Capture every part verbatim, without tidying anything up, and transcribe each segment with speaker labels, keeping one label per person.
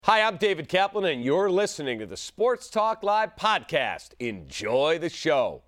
Speaker 1: Hi, I'm David Kaplan, and you're listening to the Sports Talk Live podcast. Enjoy the show.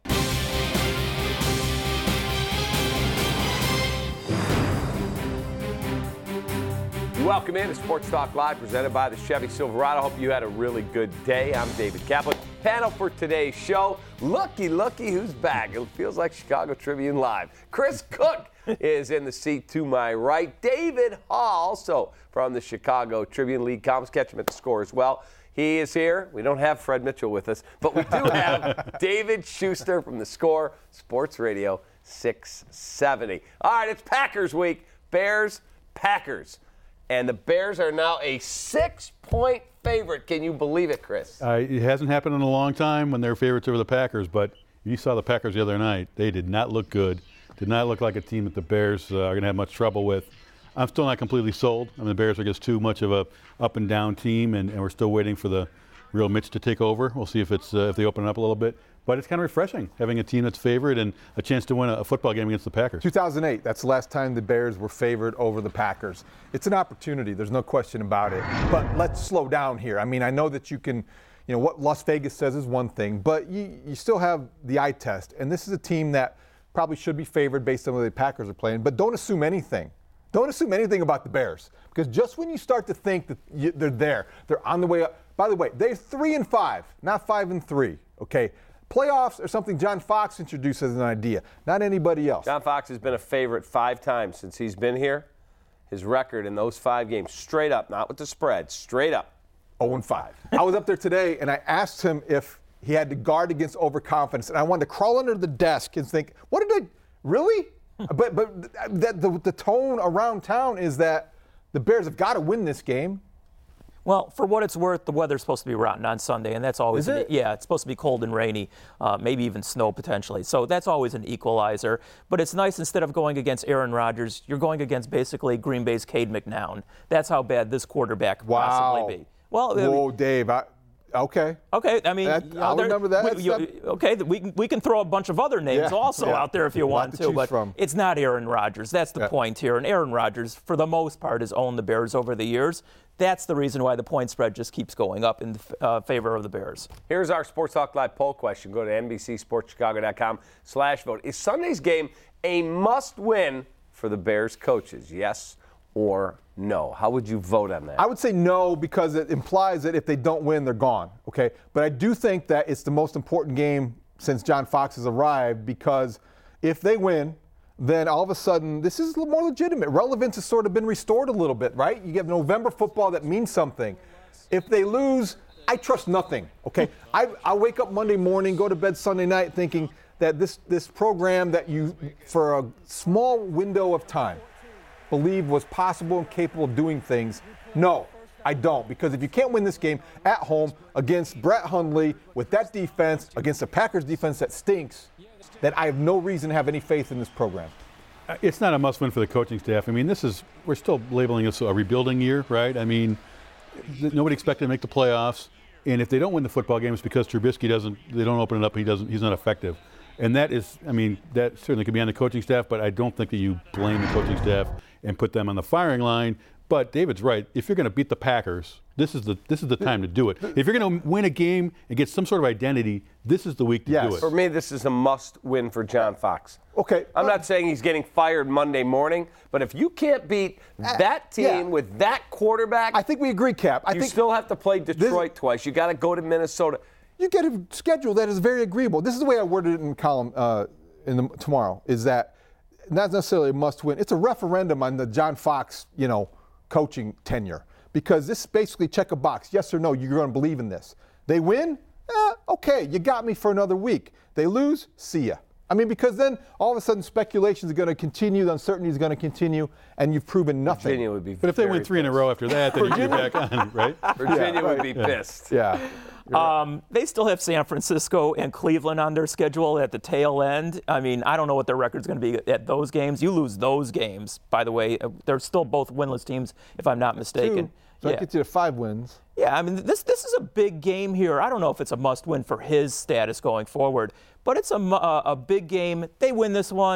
Speaker 1: Welcome in to Sports Talk Live, presented by the Chevy Silverado. Hope you had a really good day. I'm David Kaplan. Panel for today's show, looky, looky who's back. It feels like Chicago Tribune Live. Chris Cook is in the seat to my right. David Hall, so from the Chicago Tribune League Comics, catch him at the Score as well. He is here. We don't have Fred Mitchell with us, but we do have David Schuster from the Score, Sports Radio six seventy. All right, it's Packers week. Bears, Packers. And the Bears are now a six-point favorite. Can you believe it, Chris?
Speaker 2: Uh, it hasn't happened in a long time when they're favorites over the Packers, but you saw the Packers the other night. They did not look good. Did not look like a team that the Bears uh, are going to have much trouble with. I'm still not completely sold. I mean, the Bears are just too much of a up-and-down team, and, and we're still waiting for the real Mitch to take over. We'll see if it's uh, if they open it up a little bit. But it's kind of refreshing having a team that's favored and a chance to win a, a football game against the Packers.
Speaker 3: two thousand eight, that's the last time the Bears were favored over the Packers. It's an opportunity. There's no question about it. But let's slow down here. I mean, I know that you can, you know, what Las Vegas says is one thing, but you, you still have the eye test. And this is a team that probably should be favored based on the way the Packers are playing. But don't assume anything. Don't assume anything about the Bears. Because just when you start to think that you, they're there, they're on the way up. By the way, they're three and five, not five and three, okay? Playoffs are something John Fox introduced as an idea, not anybody else.
Speaker 1: John Fox has been a favorite five times since he's been here. His record in those five games, straight up, not with the spread, straight up.
Speaker 3: oh and five. I was up there today, and I asked him if he had to guard against overconfidence, and I wanted to crawl under the desk and think, what did I, really? but but that, the, the tone around town is that the Bears have got to win this game.
Speaker 4: Well, for what it's worth, the weather's supposed to be rotten on Sunday, and that's always
Speaker 3: Is
Speaker 4: an,
Speaker 3: it?
Speaker 4: yeah, it's supposed to be cold and rainy, uh, maybe even snow potentially. So that's always an equalizer. But it's nice, instead of going against Aaron Rodgers, you're going against basically Green Bay's Cade McNown. That's how bad this quarterback could
Speaker 3: Wow.
Speaker 4: possibly be. Well,
Speaker 3: Whoa, Dave. I, okay.
Speaker 4: Okay, I mean,
Speaker 3: That-
Speaker 4: you know,
Speaker 3: I'll
Speaker 4: there-
Speaker 3: remember that.
Speaker 4: we- you- okay, we can we can throw a bunch of other names
Speaker 3: Yeah,
Speaker 4: also
Speaker 3: yeah.
Speaker 4: out there if you
Speaker 3: A lot
Speaker 4: want
Speaker 3: to
Speaker 4: to,
Speaker 3: choose
Speaker 4: but
Speaker 3: from.
Speaker 4: it's not Aaron Rodgers. That's the
Speaker 3: Yeah.
Speaker 4: point here. And Aaron Rodgers, for the most part, has owned the Bears over the years. That's the reason why the point spread just keeps going up in uh, favor of the Bears.
Speaker 1: Here's our Sports Talk Live poll question. Go to N B C Sports Chicago dot com slash vote. Is Sunday's game a must-win for the Bears coaches? Yes or no? How would you vote on that?
Speaker 3: I would say no, because it implies that if they don't win, they're gone. Okay, but I do think that it's the most important game since John Fox has arrived, because if they win, then all of a sudden this is a little more legitimate. Relevance has sort of been restored a little bit, right? You have November football that means something. If they lose, I trust nothing. Okay, I I wake up Monday morning, go to bed Sunday night, thinking that this this program that you, for a small window of time, believe was possible and capable of doing things. No, I don't, because if you can't win this game at home against Brett Hundley with that defense, against the Packers defense that stinks, then I have no reason to have any faith in this program.
Speaker 2: Uh, It's not a must-win for the coaching staff. I mean, this is we're still labeling this a rebuilding year, right? I mean, th- nobody expected to make the playoffs, and if they don't win the football game, it's because Trubisky doesn't. They don't open it up. He doesn't. He's not effective, and that is. I mean, that certainly could be on the coaching staff, but I don't think that you blame the coaching staff and put them on the firing line. But David's right. If you're going to beat the Packers, this is the this is the time to do it. If you're going to win a game and get some sort of identity, this is the week to
Speaker 3: Yes.
Speaker 2: do it.
Speaker 1: For me, this is a must-win for John Fox.
Speaker 3: Okay.
Speaker 1: I'm
Speaker 3: uh,
Speaker 1: not saying he's getting fired Monday morning, but if you can't beat that team
Speaker 3: yeah.
Speaker 1: with that quarterback,
Speaker 3: I think we agree, Cap. I
Speaker 1: you
Speaker 3: think
Speaker 1: still have to play Detroit twice. You got to go to Minnesota.
Speaker 3: you get a schedule that is very agreeable. This is the way I worded it in column uh, in the, tomorrow, is that not necessarily a must-win. It's a referendum on the John Fox, you know, coaching tenure, because this is basically check a box. Yes or no, you're going to believe in this. They win? Eh, okay, you got me for another week. They lose? See ya. I mean, because then all of a sudden speculation is going to continue, the uncertainty is going to continue, and you've proven nothing.
Speaker 1: Virginia would be
Speaker 2: But if they
Speaker 1: very
Speaker 2: win three in a
Speaker 1: pissed.
Speaker 2: row after that, then you're back on, right?
Speaker 1: Virginia
Speaker 3: Yeah,
Speaker 1: would
Speaker 3: right.
Speaker 1: be pissed.
Speaker 3: Yeah.
Speaker 4: Um, they still have San Francisco and Cleveland on their schedule at the tail end. I mean, I don't know what their record's going to be at those games. You lose those games, by the way. uh, They're still both winless teams, if I'm not mistaken.
Speaker 3: Two. So that gets you to five wins.
Speaker 4: Yeah, I mean, this this is a big game here. I don't know if it's a must-win for his status going forward, but it's a, mu- uh, a big game. They win this one,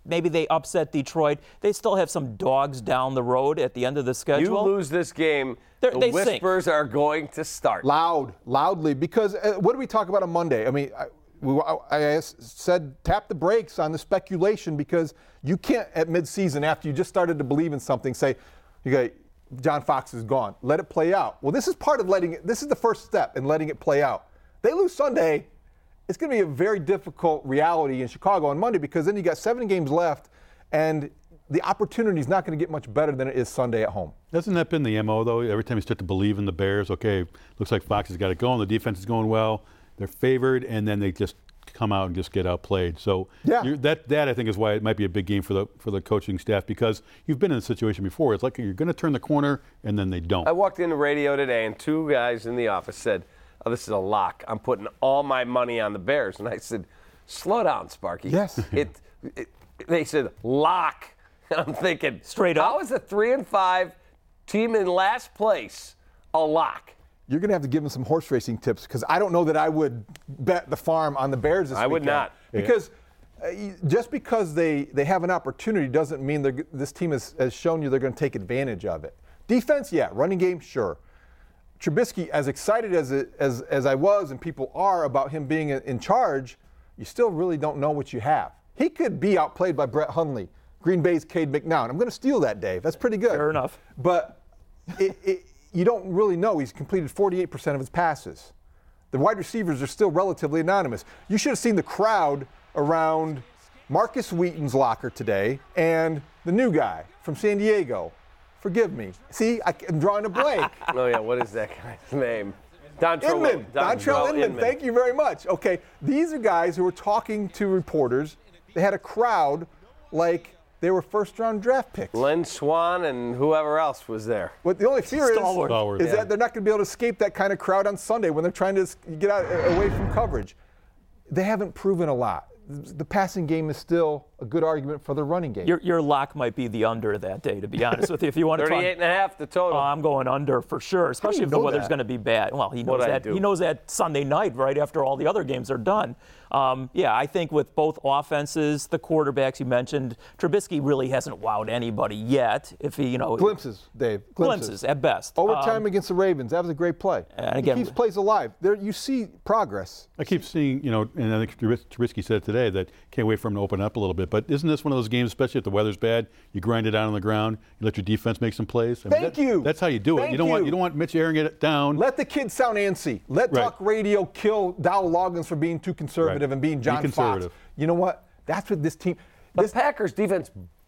Speaker 4: maybe they upset Detroit. They still have some dogs down the road at the end of the schedule.
Speaker 1: You lose this game,
Speaker 4: They're,
Speaker 1: the
Speaker 4: they
Speaker 1: whispers
Speaker 4: sink.
Speaker 1: are going to start.
Speaker 3: Loud, loudly, because uh, what do we talk about on Monday? I mean, I, we, I, I said tap the brakes on the speculation because you can't at midseason after you just started to believe in something say, you got John Fox is gone. Let it play out. Well, this is part of letting it. This is the first step in letting it play out. They lose Sunday. It's going to be a very difficult reality in Chicago on Monday because then you got seven games left, and the opportunity is not going to get much better than it is Sunday at home.
Speaker 2: Hasn't that been the M O though? Every time you start to believe in the Bears, okay, looks like Fox has got it going. The defense is going well. They're favored, and then they just come out and just get outplayed. So
Speaker 3: yeah.
Speaker 2: you're, that that I think is why it might be a big game for the for the coaching staff because you've been in a situation before. It's like you're going to turn the corner, and then they don't.
Speaker 1: I walked into radio today, and two guys in the office said, "Oh, this is a lock. I'm putting all my money on the Bears." And I said, "Slow down, Sparky."
Speaker 3: Yes.
Speaker 1: It. it they said lock, and I'm thinking,
Speaker 4: straight up.
Speaker 1: How is a three and five team in last place a lock?
Speaker 3: You're going to have to give them some horse racing tips because I don't know that I would bet the farm on the Bears this
Speaker 1: I would
Speaker 3: weekend.
Speaker 1: not.
Speaker 3: Because uh, just because they, they have an opportunity doesn't mean they're, this team has, has shown you they're going to take advantage of it. Defense, yeah. Running game, sure. Trubisky, as excited as, it, as, as I was and people are about him being in charge, you still really don't know what you have. He could be outplayed by Brett Hundley, Green Bay's Cade McNown. I'm going to steal that, Dave. That's pretty good.
Speaker 4: Fair enough.
Speaker 3: But it, it, you don't really know. He's completed forty-eight percent of his passes. The wide receivers are still relatively anonymous. You should have seen the crowd around Marcus Wheaton's locker today and the new guy from San Diego. Forgive me. See, I'm drawing a blank.
Speaker 1: Oh, yeah, what is that guy's name? Dontrell
Speaker 3: Inman. Dontrell Inman. Inman. Thank you very much. Okay, these are guys who were talking to reporters. They had a crowd like they were first-round draft picks.
Speaker 1: Len Swan and whoever else was there.
Speaker 3: What the only fear is,
Speaker 4: Stalwart.
Speaker 3: is
Speaker 1: yeah.
Speaker 3: that they're not going to be able to escape that kind of crowd on Sunday when they're trying to get out away from coverage. They haven't proven a lot. The passing game is still a good argument for the running game.
Speaker 4: Your, your lock might be the under that day, to be honest with you. If you want to talk,
Speaker 1: thirty-eight and a half the total.
Speaker 4: Uh, I'm going under for sure, especially
Speaker 3: you
Speaker 4: if the
Speaker 3: know
Speaker 4: weather's
Speaker 3: that?
Speaker 4: going to be bad. Well, he knows
Speaker 1: What'd I
Speaker 4: that.
Speaker 1: do?
Speaker 4: He knows that Sunday night, right after all the other games are done. Um, yeah, I think with both offenses, the quarterbacks you mentioned, Trubisky really hasn't wowed anybody yet. If he, you know,
Speaker 3: Glimpses, Dave. Glimpses,
Speaker 4: glimpses at best.
Speaker 3: Overtime
Speaker 4: Um,
Speaker 3: against the Ravens. That was a great play.
Speaker 4: And again-
Speaker 3: he keeps plays alive. There, you see progress.
Speaker 2: I keep seeing, you know, and I think Trubis- Trubisky said today that can't wait for him to open up a little bit. But isn't this one of those games, especially if the weather's bad, you grind it out on the ground, you let your defense make some plays? I mean,
Speaker 3: Thank
Speaker 2: that-
Speaker 3: you.
Speaker 2: That's how you do it.
Speaker 3: Thank
Speaker 2: You don't want
Speaker 3: you.
Speaker 2: you don't want Mitch airing it down.
Speaker 3: Let the kids sound antsy. Let
Speaker 2: Right.
Speaker 3: talk radio kill Dowell Loggins for being too conservative
Speaker 2: Right.
Speaker 3: and being
Speaker 2: Be
Speaker 3: John Fox.
Speaker 2: conservative.
Speaker 3: You know what? That's what this team.
Speaker 1: The
Speaker 3: This,
Speaker 1: Packers defense,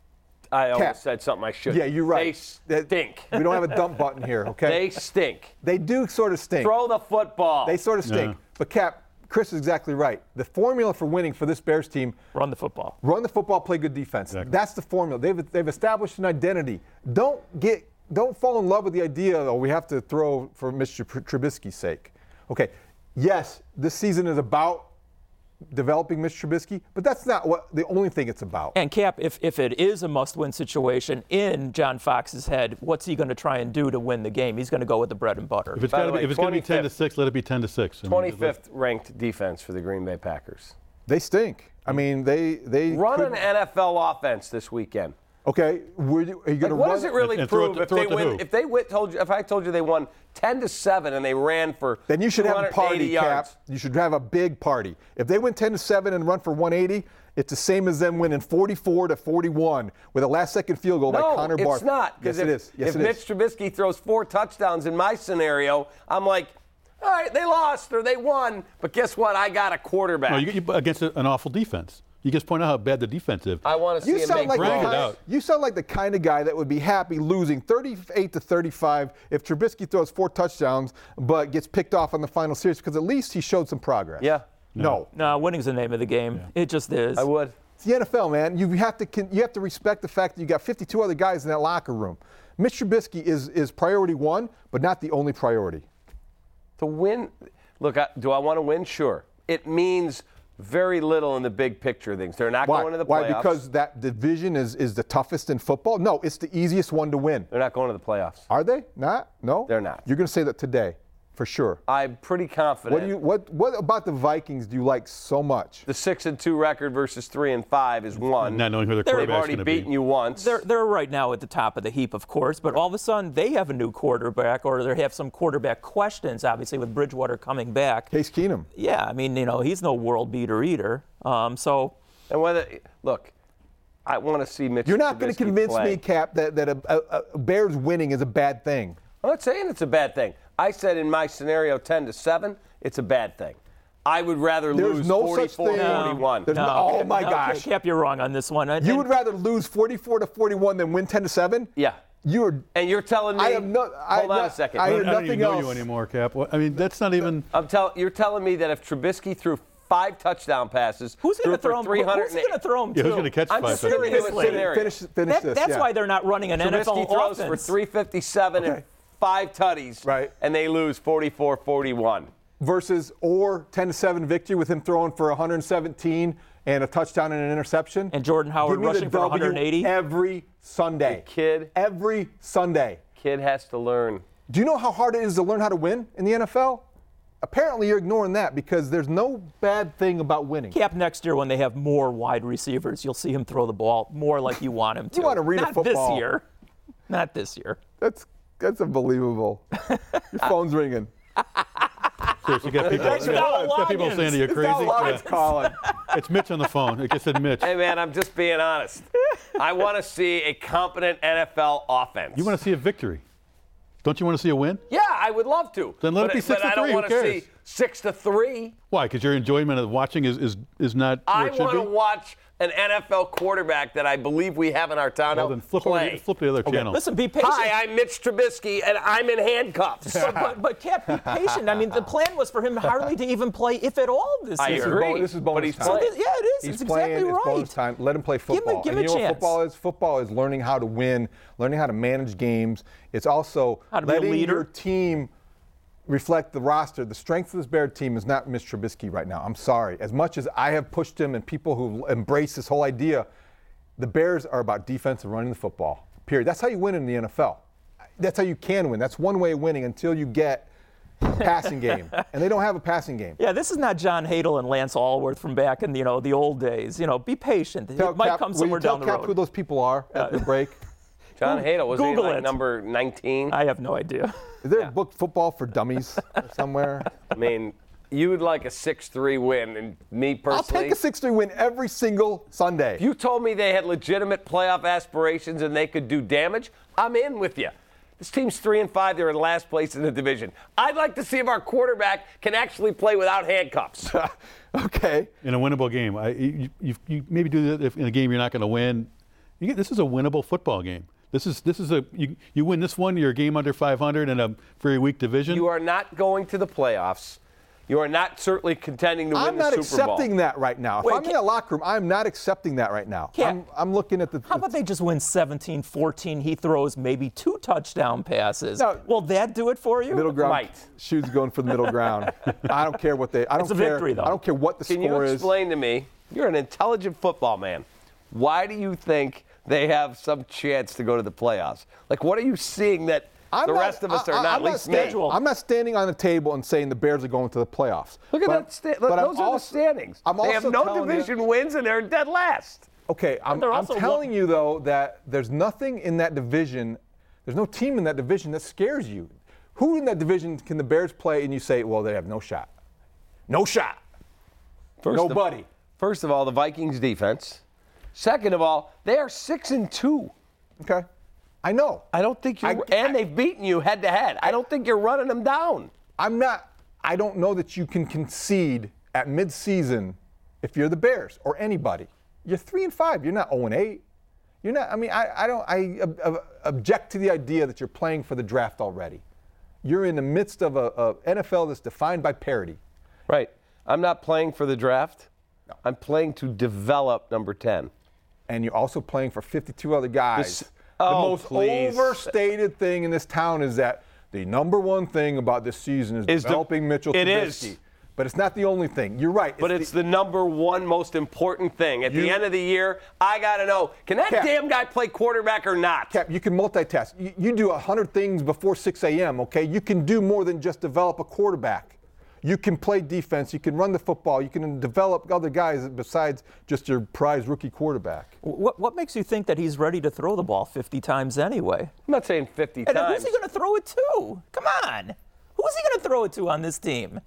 Speaker 1: I almost
Speaker 3: Cap.
Speaker 1: said something I shouldn't.
Speaker 3: yeah, you're right.
Speaker 1: They
Speaker 3: That-
Speaker 1: stink.
Speaker 3: We don't have a dump button here, okay?
Speaker 1: They stink.
Speaker 3: They do sort of stink.
Speaker 1: Throw the football.
Speaker 3: They sort of stink.
Speaker 2: Yeah.
Speaker 3: But Cap, Chris is exactly right. The formula for winning for this Bears team:
Speaker 4: run the football.
Speaker 3: run the football, play good defense.
Speaker 2: Exactly.
Speaker 3: That's the formula. They've they've established an identity. Don't get don't fall in love with the idea. Oh, we have to throw for Mister Trubisky's sake. Okay. Yes, this season is about developing Mister Trubisky, but that's not what the only thing it's about.
Speaker 4: And Cap, if, if it is a must-win situation in John Fox's head, what's he going to try and do to win the game? He's going to go with the bread and butter.
Speaker 2: If it's
Speaker 1: By
Speaker 2: got
Speaker 1: the
Speaker 2: to
Speaker 1: way,
Speaker 2: be, if it's going to be ten to
Speaker 1: twenty-fifth
Speaker 2: six, let it be ten to six. I mean,
Speaker 1: twenty-fifth ranked defense for the Green Bay Packers.
Speaker 3: They stink. I mean, they they
Speaker 1: Run
Speaker 3: could-
Speaker 1: an N F L offense this weekend.
Speaker 3: Okay, were you, are you going
Speaker 1: Like,
Speaker 3: to
Speaker 1: what
Speaker 3: run?
Speaker 1: does it really
Speaker 2: And- and throw
Speaker 1: prove
Speaker 2: it to-
Speaker 1: if
Speaker 2: throw
Speaker 1: they
Speaker 2: it to
Speaker 1: win?
Speaker 2: who?
Speaker 1: If they win, told you, if I told you they won ten to seven and they ran for
Speaker 3: Then you should have a
Speaker 1: two hundred eighty
Speaker 3: party, Cap.
Speaker 1: yards.
Speaker 3: You should have a big party. If they win ten to seven and run for one eighty, it's the same as them winning forty-four to forty-one with a last-second field goal by
Speaker 1: No,
Speaker 3: Connor Barth.
Speaker 1: it's not.
Speaker 3: Yes,
Speaker 1: Because
Speaker 3: it
Speaker 1: if,
Speaker 3: is. Yes,
Speaker 1: if
Speaker 3: it
Speaker 1: Mitch
Speaker 3: is.
Speaker 1: Trubisky throws four touchdowns in my scenario, I'm like, all right, they lost or they won, but guess what? I got a quarterback.
Speaker 2: No, you, you, against a, an awful defense. You just point out how bad the defense is.
Speaker 1: I want to see
Speaker 3: You
Speaker 1: him
Speaker 3: sound
Speaker 1: make
Speaker 3: like the
Speaker 2: Brag it
Speaker 3: kind,
Speaker 2: out.
Speaker 3: you sound like the kind of guy that would be happy losing thirty-eight to thirty-five if Trubisky throws four touchdowns but gets picked off on the final series because at least he showed some progress.
Speaker 1: Yeah,
Speaker 3: No.
Speaker 4: No, winning's the name of the game. It just is.
Speaker 1: I would.
Speaker 3: It's the N F L, man. You have to con- you have to respect the fact that you got fifty-two other guys in that locker room. Mitch Trubisky is is priority one, but not the only priority.
Speaker 1: To win, look, I, do I want to win? Sure. It means very little in the big picture of things. They're not
Speaker 3: Why?
Speaker 1: going to the
Speaker 3: Why?
Speaker 1: playoffs.
Speaker 3: Because that division is is the toughest in football? No, it's the easiest one to win.
Speaker 1: They're not going to the playoffs.
Speaker 3: Are they? Not? No?
Speaker 1: They're not.
Speaker 3: You're going to say that today. for sure.
Speaker 1: I'm pretty confident.
Speaker 3: What do you what what about the Vikings do you like so much?
Speaker 1: The six and two record versus three and five is one.
Speaker 2: Not knowing who their
Speaker 1: They've
Speaker 2: quarterback's
Speaker 1: already
Speaker 2: going to be.
Speaker 1: beaten you once.
Speaker 4: They're, they're right now at the top of the heap, of course, but all of a sudden they have a new quarterback, or they have some quarterback questions, obviously, with Bridgewater coming back.
Speaker 3: Case Keenum.
Speaker 4: Yeah, I mean, you know, he's no world beater either. Um, so,
Speaker 1: And whether look, I want to see Mitch.
Speaker 3: You're not going to
Speaker 1: Trubisky
Speaker 3: convince
Speaker 1: play.
Speaker 3: me, Cap, that that a, a, a Bears winning is a bad thing.
Speaker 1: I'm not saying it's a bad thing. I said in my scenario ten to seven, it's a bad thing. I would rather
Speaker 3: There's
Speaker 1: lose
Speaker 3: no such
Speaker 1: forty-four
Speaker 3: thing.
Speaker 1: forty-one.
Speaker 3: There's no- oh
Speaker 4: Cap-
Speaker 3: my
Speaker 4: no,
Speaker 3: gosh.
Speaker 4: Cap, you're wrong on this one. And-
Speaker 3: You
Speaker 4: and-
Speaker 3: would rather lose forty-four to forty-one than win ten to seven?
Speaker 1: Yeah.
Speaker 3: You are.
Speaker 1: And you're telling me.
Speaker 3: I am not. I,
Speaker 1: hold on
Speaker 3: not-
Speaker 1: a second.
Speaker 3: I
Speaker 2: I
Speaker 3: hear
Speaker 2: don't
Speaker 3: nothing
Speaker 2: even know you
Speaker 3: else.
Speaker 2: anymore, Cap. What- I mean, that's not even.
Speaker 1: I'm tell, You're telling me that if Trubisky threw five touchdown passes,
Speaker 4: Who's going to
Speaker 1: threw
Speaker 4: throw
Speaker 1: for
Speaker 4: him?
Speaker 1: three hundred
Speaker 4: Who's going to throw him
Speaker 2: Yeah,
Speaker 4: to?
Speaker 2: who's going to catch
Speaker 1: I'm
Speaker 2: five
Speaker 1: just
Speaker 2: touchdowns?
Speaker 1: giving you a
Speaker 4: Seriously.
Speaker 1: scenario.
Speaker 3: Finish, finish
Speaker 4: That-
Speaker 3: this.
Speaker 4: that's
Speaker 3: yeah.
Speaker 4: why they're not running an N F L
Speaker 1: Trubisky throws
Speaker 4: offense.
Speaker 1: for three fifty-seven and
Speaker 3: Okay.
Speaker 1: five tutties,
Speaker 3: Right.
Speaker 1: and they lose forty-four forty-one.
Speaker 3: Versus or ten to seven victory with him throwing for one hundred seventeen and a touchdown and an interception.
Speaker 4: And Jordan Howard
Speaker 3: Give me the
Speaker 4: rushing for
Speaker 3: W
Speaker 4: one hundred eighty.
Speaker 3: every Sunday.
Speaker 1: The kid-
Speaker 3: Every Sunday.
Speaker 1: Kid has to learn.
Speaker 3: Do you know how hard it is to learn how to win in the N F L? Apparently you're ignoring that because there's no bad thing about winning.
Speaker 4: Cap next year when they have more wide receivers, you'll see him throw the ball more like you want him to.
Speaker 3: You want arena
Speaker 4: Not
Speaker 3: football.
Speaker 4: this year. Not this year.
Speaker 3: That's that's unbelievable. Your phone's ringing.
Speaker 2: Of course, you got people,
Speaker 4: That's
Speaker 2: you got,
Speaker 4: not
Speaker 2: got people
Speaker 4: Loggins.
Speaker 2: saying that you're
Speaker 3: It's
Speaker 2: crazy.
Speaker 3: not Loggins
Speaker 2: Yeah.
Speaker 3: calling.
Speaker 2: It's Mitch on the phone. It just said Mitch.
Speaker 1: Hey, man, I'm just being honest. I want to see a competent N F L offense.
Speaker 2: You want to see a victory. Don't you want to see a win?
Speaker 1: Yeah, I would love to.
Speaker 2: Then let it
Speaker 1: but,
Speaker 2: be six
Speaker 1: but
Speaker 2: to
Speaker 1: I don't
Speaker 2: three. Who
Speaker 1: want to
Speaker 2: cares?
Speaker 1: see six to three.
Speaker 2: Why? Because your enjoyment of watching is, is, is not where
Speaker 1: I
Speaker 2: it should
Speaker 1: want
Speaker 2: be?
Speaker 1: to watch an N F L quarterback that I believe we have in our town
Speaker 2: Well, then flip,
Speaker 1: play.
Speaker 2: over, flip the other channel.
Speaker 4: Listen, be patient.
Speaker 1: Hi, I'm Mitch Trubisky, and I'm in handcuffs.
Speaker 4: but, but, but Cap, be patient. I mean, the plan was for him hardly to even play, if at all, this
Speaker 1: I
Speaker 4: year.
Speaker 3: This is,
Speaker 1: agree.
Speaker 3: bon- this is
Speaker 1: But
Speaker 3: bonus
Speaker 1: he's
Speaker 3: time.
Speaker 1: playing.
Speaker 4: So this- yeah, it is.
Speaker 3: He's
Speaker 4: It's
Speaker 3: playing.
Speaker 4: exactly
Speaker 3: It's
Speaker 4: right.
Speaker 3: bonus time. Let him play
Speaker 4: Give him-
Speaker 3: football.
Speaker 4: give him
Speaker 3: and
Speaker 4: a
Speaker 3: you know what
Speaker 4: chance.
Speaker 3: football is? Football is learning how to win, learning how to manage games. It's also
Speaker 4: How to be a
Speaker 3: letting
Speaker 4: leader.
Speaker 3: your team reflect the roster. The strength of this Bear team is not Mitch Trubisky right now. I'm sorry. As much as I have pushed him and people who embrace this whole idea, the Bears are about defense and running the football. Period. That's how you win in the N F L. That's how you can win. That's one way of winning until you get a passing game. And they don't have a passing game.
Speaker 4: Yeah, this is not John Hadel and Lance Allworth from back in, you know, the old days. You know, be patient.
Speaker 3: Tell
Speaker 4: it might
Speaker 3: Cap-
Speaker 4: come
Speaker 3: will
Speaker 4: somewhere
Speaker 3: you tell
Speaker 4: down the
Speaker 3: Cap
Speaker 4: road.
Speaker 3: who those people are at the break?
Speaker 1: John Hadel, was he
Speaker 4: Google
Speaker 1: like
Speaker 4: it.
Speaker 1: number nineteen?
Speaker 4: I have no idea.
Speaker 3: Is there a book, Football for Dummies, somewhere?
Speaker 1: I mean, you would like a six three win, and me
Speaker 3: I'll
Speaker 1: personally.
Speaker 3: take a six three win every single Sunday.
Speaker 1: If you told me they had legitimate playoff aspirations and they could do damage, I'm in with you. This team's three and five. They're in last place in the division. I'd like to see if our quarterback can actually play without handcuffs.
Speaker 3: Okay.
Speaker 2: In a winnable game. I, you, you, you maybe do that if in a game you're not going to win. You get, this is a winnable football game. This is this is a you, you win this one, you're a game under five hundred in a very weak division.
Speaker 1: You are not going to the playoffs. You are not certainly contending to win
Speaker 3: I'm
Speaker 1: the
Speaker 3: not
Speaker 1: Super Bowl.
Speaker 3: accepting that right now. If
Speaker 4: Wait,
Speaker 3: I'm in
Speaker 4: can-
Speaker 3: a locker room, I'm not accepting that right now.
Speaker 4: Cap,
Speaker 3: I'm, I'm looking at the.
Speaker 4: How about they just win seventeen fourteen? He throws maybe two touchdown passes.
Speaker 3: No.
Speaker 4: Will that do it for you?
Speaker 3: middle ground?
Speaker 1: Might.
Speaker 3: Shoes going for the middle ground. I don't care what they. I don't
Speaker 4: It's a
Speaker 3: care.
Speaker 4: victory, though.
Speaker 3: I don't care what the
Speaker 1: Can you
Speaker 3: score is.
Speaker 1: explain to me? You're an intelligent football man. Why do you think they have some chance to go to the playoffs? Like, what are you seeing that
Speaker 3: I'm
Speaker 1: the
Speaker 3: not-
Speaker 1: rest of us
Speaker 3: I-
Speaker 1: are
Speaker 3: I-
Speaker 1: not?
Speaker 3: I'm
Speaker 1: At least
Speaker 3: sta-
Speaker 1: me.
Speaker 3: I'm not standing on the table and saying the Bears are going to the playoffs.
Speaker 1: Look at
Speaker 3: But-
Speaker 1: that. Sta-
Speaker 3: but I'm
Speaker 1: those are
Speaker 3: also-
Speaker 1: the standings.
Speaker 3: I'm
Speaker 1: they have
Speaker 3: also
Speaker 1: no
Speaker 3: telling you-
Speaker 1: division wins and they're dead last.
Speaker 3: Okay, I'm,
Speaker 4: they're
Speaker 3: I'm
Speaker 4: also
Speaker 3: telling
Speaker 4: look-
Speaker 3: you though that there's nothing in that division. There's no team in that division that scares you. Who in that division can the Bears play and you say, well, they have no shot? No shot.
Speaker 1: First of-
Speaker 3: Nobody.
Speaker 1: First of all, the Vikings defense. Second of all, they are six and two.
Speaker 3: Okay, I know.
Speaker 1: I don't think you're,
Speaker 3: I-
Speaker 1: and they've beaten you head to head. I don't think you're running them down.
Speaker 3: I'm not. I don't know that you can concede at midseason if you're the Bears or anybody. You're three and five. You're not zero and eight. You're not. I mean, I, I don't. I ob- ob- object to the idea that you're playing for the draft already. You're in the midst of a, a N F L that's defined by parity.
Speaker 1: Right. I'm not playing for the draft. I'm playing to develop number ten.
Speaker 3: And you're also playing for fifty-two other guys.
Speaker 1: This-
Speaker 3: the
Speaker 1: oh,
Speaker 3: most
Speaker 1: please.
Speaker 3: overstated thing in this town is that the number one thing about this season is,
Speaker 1: Is the-
Speaker 3: developing Mitchell
Speaker 1: it
Speaker 3: Trubisky.
Speaker 1: is.
Speaker 3: but it's not the only thing. You're right.
Speaker 1: But it's the, the number one most important thing. At you, the end of the year, I got to know, can that Cap, damn guy play quarterback or not?
Speaker 3: Cap, you can multitask. You, you do one hundred things before six a.m., okay? You can do more than just develop a quarterback. You can play defense. You can run the football. You can develop other guys besides just your prize rookie quarterback.
Speaker 4: What, what makes you think that he's ready to throw the ball fifty times anyway?
Speaker 1: I'm not saying fifty
Speaker 4: and
Speaker 1: times.
Speaker 4: Who's he going to throw it to? Come on. Who's he going to throw it to on this team?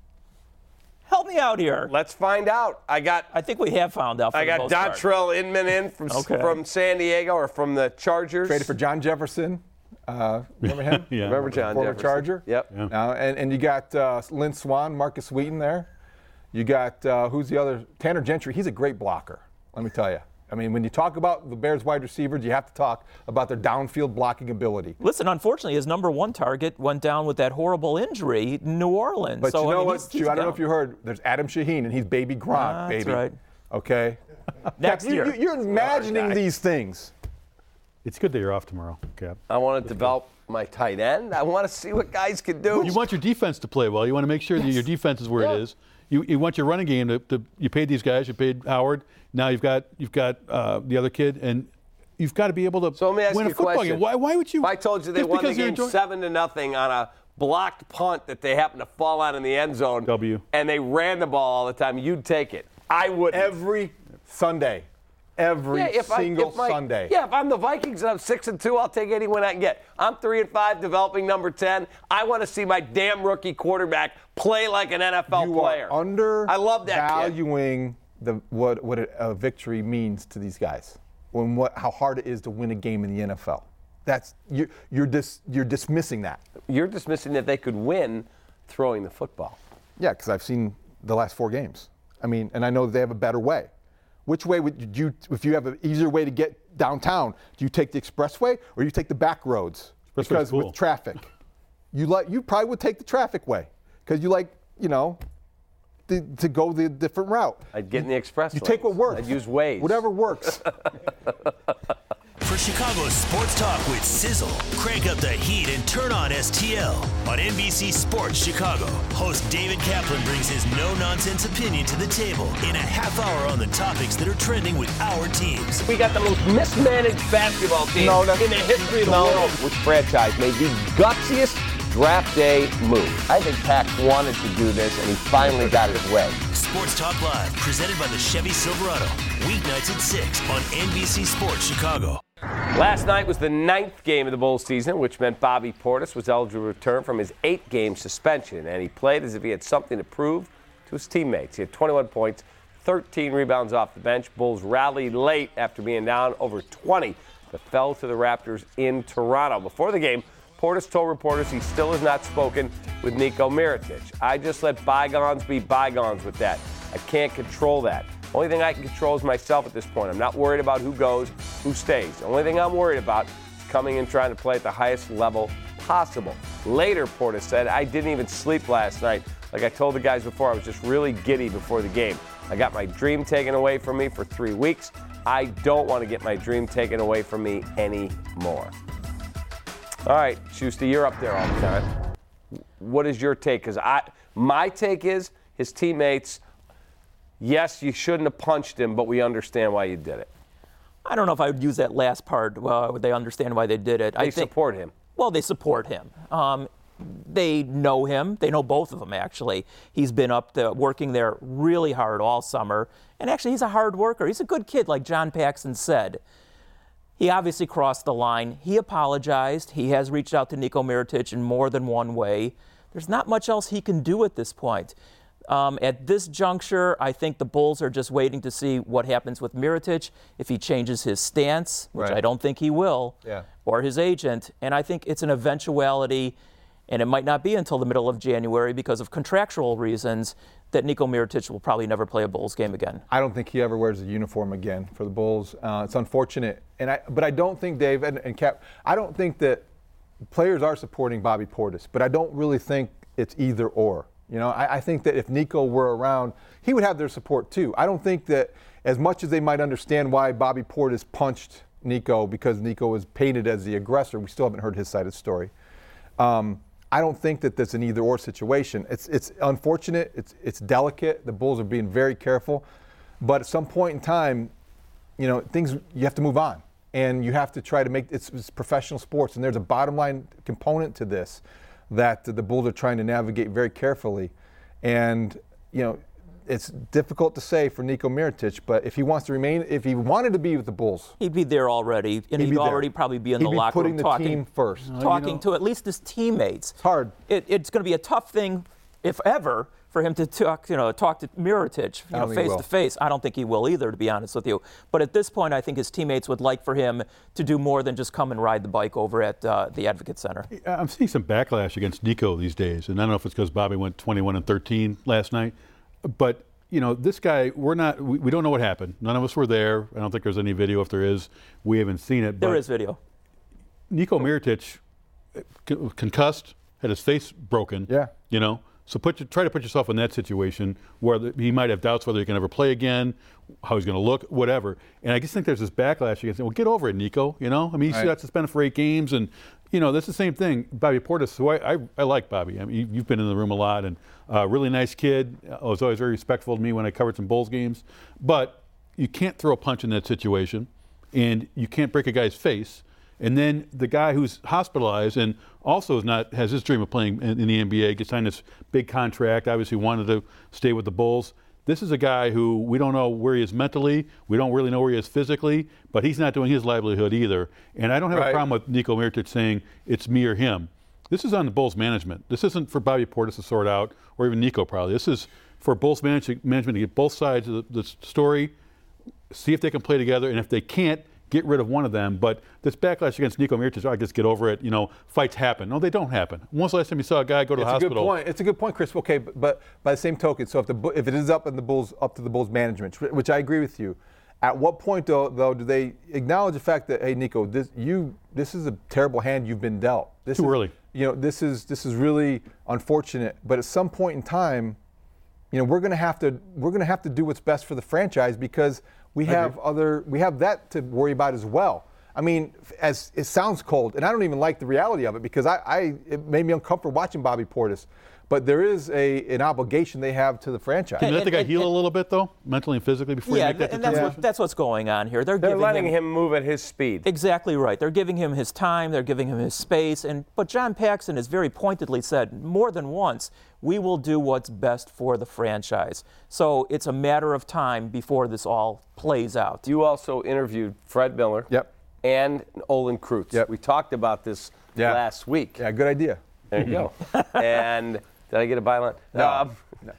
Speaker 4: Help me out here.
Speaker 1: Let's find out. I got.
Speaker 4: I think we have found out. For
Speaker 1: I
Speaker 4: the
Speaker 1: got
Speaker 4: most part.
Speaker 1: Dontrell Inman in from
Speaker 4: okay.
Speaker 1: from San Diego or from the Chargers.
Speaker 3: Traded for John Jefferson. Uh, remember him?
Speaker 2: yeah.
Speaker 1: Remember John
Speaker 3: Former
Speaker 1: Jefferson?
Speaker 3: Charger.
Speaker 1: Yep.
Speaker 2: Yeah.
Speaker 3: Uh, and, and you got uh, Lynn Swann, Marcus Wheaton there. You got, uh, who's the other? Tanner Gentry. He's a great blocker, let me tell you. I mean, when you talk about the Bears wide receivers, you have to talk about their downfield blocking ability.
Speaker 4: Listen, unfortunately, his number one target went down with that horrible injury in New Orleans.
Speaker 3: But
Speaker 4: so,
Speaker 3: you know
Speaker 4: I mean,
Speaker 3: what,
Speaker 4: he's, he's
Speaker 3: Stu, I don't know
Speaker 4: down.
Speaker 3: if you heard, there's Adam Shaheen, and he's baby Gronk,
Speaker 4: Ah,
Speaker 3: baby.
Speaker 4: that's right.
Speaker 3: Okay?
Speaker 4: Next
Speaker 3: Cap,
Speaker 4: year.
Speaker 3: You, you're imagining these things.
Speaker 2: It's good that you're off tomorrow, Cap.
Speaker 1: I want to develop my tight end. I want to see what guys can do.
Speaker 2: You want your defense to play well. You want to make sure that your defense is where
Speaker 1: Yeah.
Speaker 2: it is. You, you want your running game to, to. You paid these guys. You paid Howard. Now you've got you've got uh, the other kid, and you've got to be able to
Speaker 1: So let me ask
Speaker 2: win
Speaker 1: you
Speaker 2: a
Speaker 1: a
Speaker 2: football
Speaker 1: question.
Speaker 2: game. Why, why would you?
Speaker 1: If I told you they
Speaker 2: just
Speaker 1: won the
Speaker 2: because you're
Speaker 1: game
Speaker 2: enjoying-
Speaker 1: seven to nothing on a blocked punt that they happened to fall out in the end zone,
Speaker 2: W.
Speaker 1: and they ran the ball all the time, you'd take it. I wouldn't.
Speaker 3: Every Sunday. Every
Speaker 1: Yeah, if I-
Speaker 3: single
Speaker 1: if my-
Speaker 3: Sunday.
Speaker 1: Yeah, if I'm the Vikings and I'm six and two, I'll take any win I can get. I'm three and five, developing number ten. I want to see my damn rookie quarterback play like an N F L
Speaker 3: You
Speaker 1: player.
Speaker 3: are under
Speaker 1: I love that kid.
Speaker 3: valuing the what what a, a victory means to these guys. When what how hard it is to win a game in the N F L. That's you you're dis, you're dismissing that.
Speaker 1: You're dismissing that they could win throwing the football.
Speaker 3: Yeah, because I've seen the last four games. I mean, and I know they have a better way. Which way would you, if you have an easier way to get downtown, do you take the expressway or you take the back roads?
Speaker 2: Expressway's
Speaker 3: Because
Speaker 2: cool.
Speaker 3: with traffic, you like you probably would take the traffic way because you like you know the, to go the different route.
Speaker 1: I'd get in the express
Speaker 3: You take what
Speaker 1: lanes.
Speaker 3: works.
Speaker 1: I'd use Waze.
Speaker 3: Whatever works.
Speaker 5: For Chicago's Sports Talk with Sizzle, crank up the heat and turn on S T L. On N B C Sports Chicago, host David Kaplan brings his no-nonsense opinion to the table in a half hour on the topics that are trending with our teams.
Speaker 1: We got the most mismanaged basketball team
Speaker 3: No, that's-
Speaker 1: in the history of the world. Which franchise made the gutsiest draft day move? I think Pac wanted to do this, and he finally got his way.
Speaker 5: Sports Talk Live, presented by the Chevy Silverado. Weeknights at six on N B C Sports Chicago.
Speaker 1: Last night was the ninth game of the Bulls season, which meant Bobby Portis was eligible to return from his eight-game suspension, and he played as if he had something to prove to his teammates. He had twenty-one points, thirteen rebounds off the bench. Bulls rallied late after being down over twenty, but fell to the Raptors in Toronto. Before the game, Portis told reporters he still has not spoken with Niko Mirotic. I just let bygones be bygones with that. I can't control that. Only thing I can control is myself at this point. I'm not worried about who goes, who stays. The only thing I'm worried about is coming and trying to play at the highest level possible. Later, Portis said, I didn't even sleep last night. Like I told the guys before, I was just really giddy before the game. I got my dream taken away from me for three weeks. I don't want to get my dream taken away from me anymore. All right, Schuster, you're up there all the time. What is your take? Because I, my take is his teammates, yes, you shouldn't have punched him, but we understand why you did it.
Speaker 4: I don't know if I would use that last part. Well, they understand why they did it.
Speaker 1: They
Speaker 4: I think,
Speaker 1: support him.
Speaker 4: Well, they support him. Um, they know him. They know both of them, actually. He's been up to working there really hard all summer. And actually, he's a hard worker. He's a good kid, like John Paxson said. He obviously crossed the line. He apologized. He has reached out to Niko Mirotic in more than one way. There's not much else he can do at this point. Um, at this juncture, I think the Bulls are just waiting to see what happens with Mirotic, if he changes his stance, which
Speaker 3: Right.
Speaker 4: I don't think he will,
Speaker 3: Yeah.
Speaker 4: or his agent. And I think it's an eventuality, and it might not be until the middle of January because of contractual reasons that Niko Mirotic will probably never play a Bulls game again.
Speaker 3: I don't think he ever wears a uniform again for the Bulls. Uh, it's unfortunate, and I, but I don't think Dave and, and Cap. I don't think that players are supporting Bobby Portis, but I don't really think it's either or. You know, I, I think that if Niko were around, he would have their support too. I don't think that as much as they might understand why Bobby Portis punched Niko because Niko was painted as the aggressor, we still haven't heard his side of the story. Um, I don't think that that's an either-or situation. It's it's unfortunate. It's it's delicate. The Bulls are being very careful, but at some point in time, you know, things you have to move on, and you have to try to make it's, it's professional sports, and there's a bottom line component to this that the Bulls are trying to navigate very carefully, and you know. It's difficult to say for Niko Mirotic, but if he wants to remain, if he wanted to be with the Bulls,
Speaker 4: he'd be there already, and he'd, he'd already probably be in
Speaker 3: he'd
Speaker 4: the
Speaker 3: be
Speaker 4: locker
Speaker 3: putting
Speaker 4: room
Speaker 3: the
Speaker 4: talking,
Speaker 3: team first,
Speaker 4: talking
Speaker 2: uh, you know,
Speaker 4: to at least his teammates.
Speaker 3: It's hard.
Speaker 4: It, it's going to be a tough thing, if ever, for him to talk, you know, talk to Mirotic, you know, face to face. I don't think he will either, to be honest with you. But at this point, I think his teammates would like for him to do more than just come and ride the bike over at uh, the Advocate Center.
Speaker 2: I'm seeing some backlash against Niko these days, and I don't know if it's because Bobby went twenty-one and thirteen last night, but. You know, this guy, we're not, we, we don't know what happened. None of us were there. I don't think there's any video. If there is, we haven't seen it.
Speaker 4: There
Speaker 2: but
Speaker 4: is video.
Speaker 2: Niko Mirotic, c- concussed, had his face broken.
Speaker 3: Yeah.
Speaker 2: You know, so put your, try to put yourself in that situation where the, he might have doubts whether he can ever play again, how he's going to look, whatever. And I just think there's this backlash against him. Well, get over it, Niko. You know, I mean, he
Speaker 3: right.
Speaker 2: got suspended for eight games, and you know, that's the same thing. Bobby Portis, who I, I, I like Bobby. I mean, you, you've been in the room a lot, and a uh, really nice kid. Uh, was always very respectful to me when I covered some Bulls games. But you can't throw a punch in that situation, and you can't break a guy's face. And then the guy who's hospitalized and also is not has his dream of playing in, in the N B A, gets signed this big contract, obviously wanted to stay with the Bulls. This is a guy who we don't know where he is mentally. We don't really know where he is physically, but he's not doing his livelihood either. And I don't have
Speaker 3: right.
Speaker 2: a problem with Niko Mirotic saying it's me or him. This is on the Bulls management. This isn't for Bobby Portis to sort out, or even Niko probably. This is for Bulls manage- management to get both sides of the, the story, see if they can play together, and if they can't, get rid of one of them. But this backlash against Niko Mirotic, oh, I just get over it. You know, fights happen. No, they don't happen. When's the last time you saw a guy go to
Speaker 3: it's
Speaker 2: the hospital?
Speaker 3: It's a good point. It's a good point, Chris. Okay, but, but by the same token, so if the if it is up in the Bulls, up to the Bulls management, which I agree with you. At what point, though, though do they acknowledge the fact that, hey, Niko, this you this is a terrible hand you've been dealt. This
Speaker 2: Too
Speaker 3: is,
Speaker 2: early.
Speaker 3: You know, this is this is really unfortunate. But at some point in time, you know, we're going to have to we're going to have to do what's best for the franchise because we have other we have that to worry about as well. I mean, as it sounds cold, and I don't even like the reality of it because I, I it made me uncomfortable watching Bobby Portis. But there is a an obligation they have to the franchise.
Speaker 2: Can you let the guy
Speaker 4: And-
Speaker 2: heal
Speaker 4: and-
Speaker 2: a little bit, though, mentally and physically, before
Speaker 4: Yeah,
Speaker 2: you make that
Speaker 4: and that's,
Speaker 2: determination?
Speaker 4: what, that's what's going on here. They're,
Speaker 1: They're
Speaker 4: giving
Speaker 1: letting
Speaker 4: him,
Speaker 1: him move at his speed.
Speaker 4: Exactly right. They're giving him his time. They're giving him his space. And but John Paxson has very pointedly said more than once, we will do what's best for the franchise. So it's a matter of time before this all plays out.
Speaker 1: You also interviewed Fred Miller
Speaker 3: Yep.
Speaker 1: and Olin Kreutz.
Speaker 3: Yep.
Speaker 1: We talked about this
Speaker 3: Yeah.
Speaker 1: last week.
Speaker 3: Yeah, good idea.
Speaker 1: There you go. And did I get a byline?
Speaker 3: No.
Speaker 1: Um,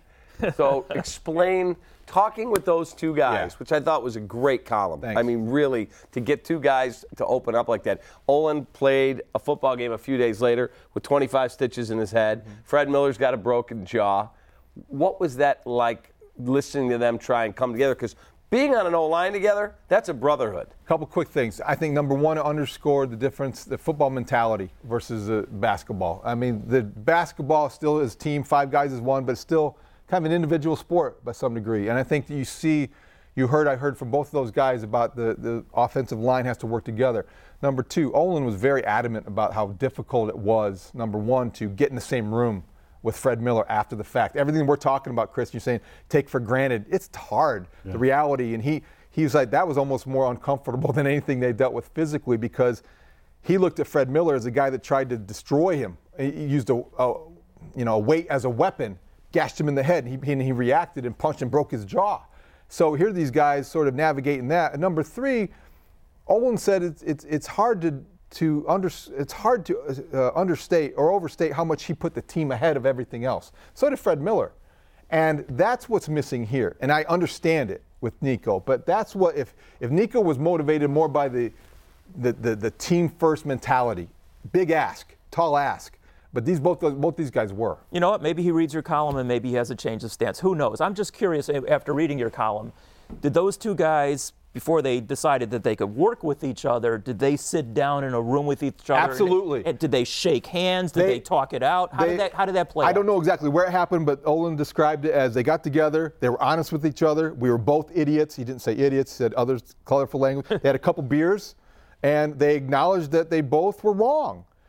Speaker 1: so explain, talking with those two guys,
Speaker 3: Yeah.
Speaker 1: which I thought was a great column.
Speaker 3: Thanks.
Speaker 1: I mean, really, to get two guys to open up like that. Olin played a football game a few days later with twenty-five stitches in his head.
Speaker 3: Mm-hmm.
Speaker 1: Fred Miller's got a broken jaw. What was that like listening to them try and come together? Because being on an O-line together, that's a brotherhood.
Speaker 3: Couple quick things. I think number one, underscore the difference, the football mentality versus uh, basketball. I mean, the basketball still is team, five guys is one, but it's still kind of an individual sport by some degree. And I think that you see, you heard, I heard from both of those guys about the, the offensive line has to work together. Number two, Olin was very adamant about how difficult it was, number one, to get in the same room with Fred Miller after the fact. Everything we're talking about, Chris, you're saying take for granted. It's hard, yeah. The reality. And he, he was like, that was almost more uncomfortable than anything they dealt with physically because he looked at Fred Miller as a guy that tried to destroy him. He used a, a you know, a weight as a weapon, gashed him in the head, and he, and he reacted and punched and broke his jaw. So here are these guys sort of navigating that. And number three, Olin said it's, it's, it's hard to To under, it's hard to uh, understate or overstate how much he put the team ahead of everything else. So did Fred Miller, and that's what's missing here. And I understand it with Niko, but that's what if if Niko was motivated more by the the the, the team first mentality, big ask, tall ask. But these both both these guys were.
Speaker 4: You know what? Maybe he reads your column and maybe he has a change of stance. Who knows? I'm just curious. After reading your column, did those two guys, before they decided that they could work with each other, did they sit down in a room with each other?
Speaker 3: Absolutely.
Speaker 4: And, and did they shake hands? Did they, they talk it out? How
Speaker 3: they,
Speaker 4: did that How did that play
Speaker 3: I
Speaker 4: out?
Speaker 3: don't know exactly where it happened, but Olin described it as they got together, they were honest with each other, we were both idiots. He didn't say idiots, he said others, colorful language. They had a couple beers, and they acknowledged that they both were wrong.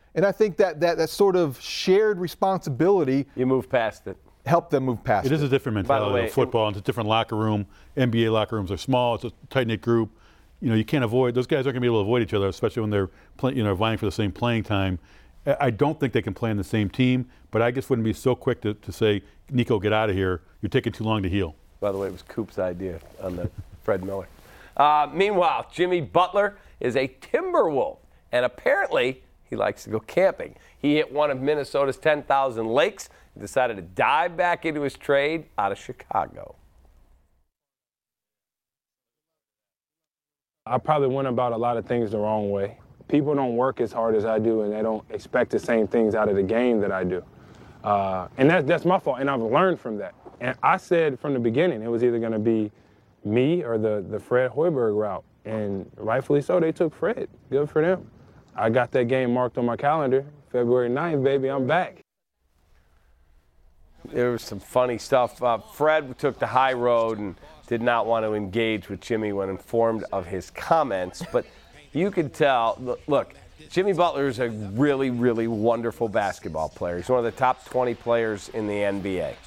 Speaker 3: And I think that that, that sort of shared responsibility
Speaker 1: You move past it.
Speaker 3: helped them move past
Speaker 2: It
Speaker 3: it.
Speaker 2: is a different mentality
Speaker 1: way,
Speaker 2: of football. It's a different locker room. N B A locker rooms are small. It's a tight-knit group. You know, you can't avoid, those guys aren't going to be able to avoid each other, especially when they're play, you know, vying for the same playing time. I I don't think they can play on the same team, but I just wouldn't be so quick to, to say, Nico, get out of here. You're taking too long to heal.
Speaker 1: By the way, it was Coop's idea on the Fred Miller. Uh, meanwhile, Jimmy Butler is a Timberwolf, and apparently he likes to go camping. He hit one of Minnesota's ten thousand lakes and decided to dive back into his trade out of Chicago.
Speaker 6: I probably went about a lot of things the wrong way. People don't work as hard as I do, and they don't expect the same things out of the game that I do. Uh, and that, that's my fault, and I've learned from that. And I said from the beginning it was either going to be me or the, the Fred Hoiberg route, and rightfully so, they took Fred. Good for them. I got that game marked on my calendar, February ninth, baby, I'm back.
Speaker 1: There was some funny stuff. Uh, Fred took the high road and did not want to engage with Jimmy when informed of his comments, but you could tell, look, look, Jimmy Butler is a really, really wonderful basketball player. He's one of the top twenty players in the N B A.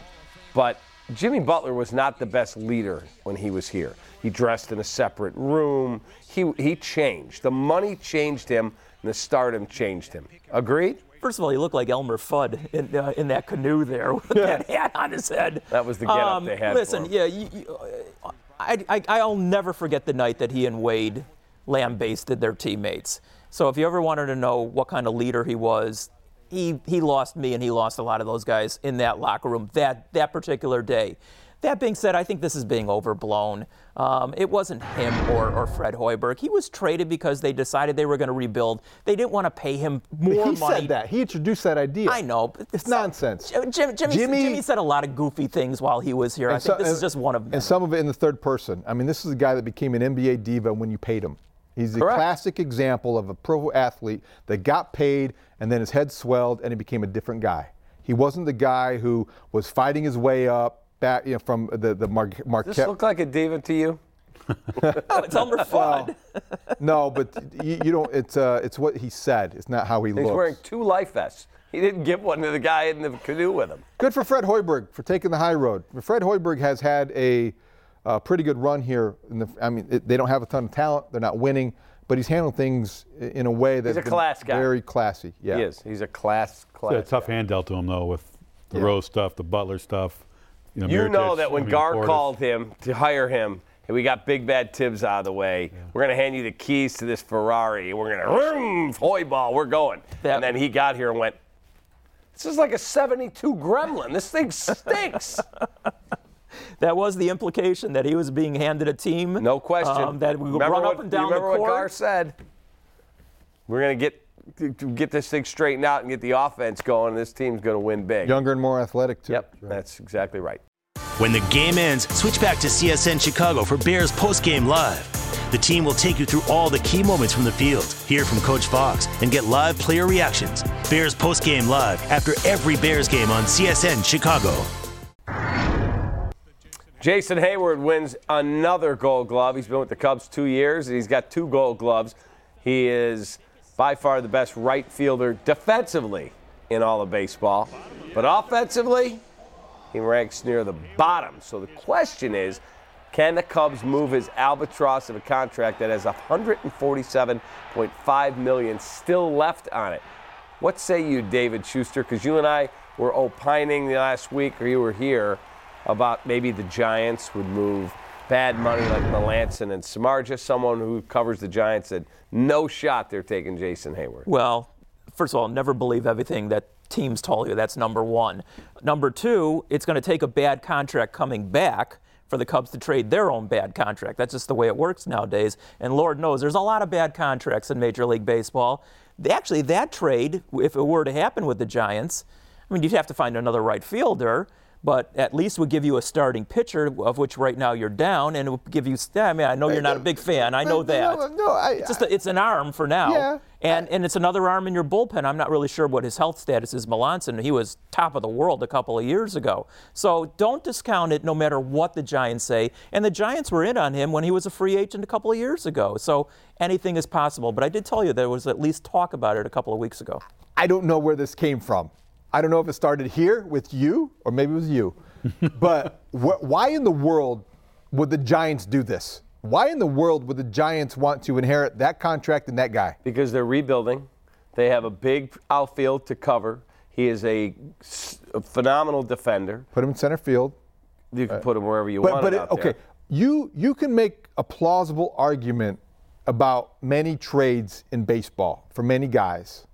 Speaker 1: But Jimmy Butler was not the best leader when he was here. He dressed in a separate room. He he changed. The money changed him, and the stardom changed him. Agreed?
Speaker 4: First of all, he looked like Elmer Fudd in, uh, in that canoe there with that hat on his head.
Speaker 1: That was the getup
Speaker 4: um,
Speaker 1: they had
Speaker 4: Listen,
Speaker 1: for him.
Speaker 4: yeah, you, you, I, I, I'll never forget the night that he and Wade lambasted their teammates. So if you ever wanted to know what kind of leader he was, he he lost me and he lost a lot of those guys in that locker room that, that particular day. That being said, I think this is being overblown. Um, it wasn't him or, or Fred Hoiberg. He was traded because they decided they were going to rebuild. They didn't want to pay him more
Speaker 3: he
Speaker 4: money.
Speaker 3: said that. He introduced that idea.
Speaker 4: I know. But
Speaker 3: It's nonsense.
Speaker 4: Jim, Jim, Jimmy,
Speaker 3: Jimmy-
Speaker 4: Jimmy said a lot of goofy things while he was here. I think
Speaker 3: so-
Speaker 4: this
Speaker 3: and-
Speaker 4: is just one of them.
Speaker 3: And some of it in the third person. I mean, this is a guy that became an N B A diva when you paid him. He's a
Speaker 1: Correct.
Speaker 3: classic example of a pro athlete that got paid and then his head swelled and he became a different guy. He wasn't the guy who was fighting his way up back, you know, from the the Mar- Marquette.
Speaker 1: Does this look like a diva to you?
Speaker 4: Oh, it's Elmer Fudd.
Speaker 3: No, but you, you don't. It's uh, it's what he said. It's not how he
Speaker 1: He's
Speaker 3: looks.
Speaker 1: wearing two life vests. He didn't give one to the guy in the canoe with him.
Speaker 3: Good for Fred Hoiberg for taking the high road. Fred Hoiberg has had a uh, pretty good run here. In the, I mean, it, they don't have a ton of talent. They're not winning, but he's handled things in a way that's
Speaker 1: He's a class guy.
Speaker 3: very classy. Yeah.
Speaker 1: He is. He's a class class.
Speaker 2: It's a tough
Speaker 1: guy.
Speaker 2: hand dealt to him, though, with the
Speaker 3: Yeah.
Speaker 2: Rose stuff, the Butler stuff. You know,
Speaker 1: You know
Speaker 2: Mirotic,
Speaker 1: that when
Speaker 2: I mean,
Speaker 1: Gar
Speaker 2: Portis.
Speaker 1: called him to hire him, and we got Big Bad Tibbs out of the way, we're going to hand you the keys to this Ferrari. We're going to, vroom, hoy ball, we're going.
Speaker 4: That-
Speaker 1: and then he got here and went, this is like a seventy-two Gremlin. This thing stinks.
Speaker 4: That was the implication, that he was being handed a team.
Speaker 1: No question.
Speaker 4: Um, that we would
Speaker 1: Remember
Speaker 4: run
Speaker 1: what,
Speaker 4: up and down
Speaker 1: you
Speaker 4: the
Speaker 1: remember what Gar
Speaker 4: court.
Speaker 1: said? We're going to get to get this thing straightened out and get the offense going, and this team's going to win big.
Speaker 3: Younger and more athletic too.
Speaker 1: Yep, that's exactly right.
Speaker 5: When the game ends, switch back to C S N Chicago for Bears postgame live. The team will take you through all the key moments from the field, hear from Coach Fox, and get live player reactions. Bears postgame live after every Bears game on C S N Chicago.
Speaker 1: Jason Hayward wins another Gold Glove. He's been with the Cubs two years, and he's got two Gold Gloves. He is by far the best right fielder defensively in all of baseball. But offensively, he ranks near the bottom. So the question is, can the Cubs move his albatross of a contract that has one hundred forty-seven point five million dollars still left on it? What say you, David Schuster? Because you and I were opining the last week, or you were here, about maybe the Giants would move bad money like Melanson and Samardzija. Someone who covers the Giants said, no shot they're taking Jason Hayward.
Speaker 4: Well, first of all, never believe everything that teams told you. That's number one. Number two, it's going to take a bad contract coming back for the Cubs to trade their own bad contract. That's just the way it works nowadays. And Lord knows there's a lot of bad contracts in Major League Baseball. Actually, that trade, if it were to happen with the Giants, I mean, you'd have to find another right fielder. but at least would give you a starting pitcher, of which right now you're down, and it would give you. I mean, I know you're not a big fan. I know
Speaker 3: no,
Speaker 4: that.
Speaker 3: No, no, I,
Speaker 4: it's just a, it's an arm for now,
Speaker 3: yeah,
Speaker 4: and and it's another arm in your bullpen. I'm not really sure what his health status is. Melanson, he was top of the world a couple of years ago. So don't discount it, no matter what the Giants say. And the Giants were in on him when he was a free agent a couple of years ago. So anything is possible. But I did tell you there was at least talk about it a couple of weeks ago.
Speaker 3: I don't know where this came from. I don't know if it started here with you or maybe it was you. But wh- why in the world would the Giants do this? Why in the world would the Giants want to inherit that contract and that guy?
Speaker 1: Because they're rebuilding. They have a big outfield to cover. He is a, a phenomenal defender.
Speaker 3: Put him in center field.
Speaker 1: You can put him wherever you
Speaker 3: but,
Speaker 1: want
Speaker 3: but
Speaker 1: it
Speaker 3: it,
Speaker 1: out
Speaker 3: okay,
Speaker 1: there.
Speaker 3: you you can make a plausible argument about many trades in baseball for many guys.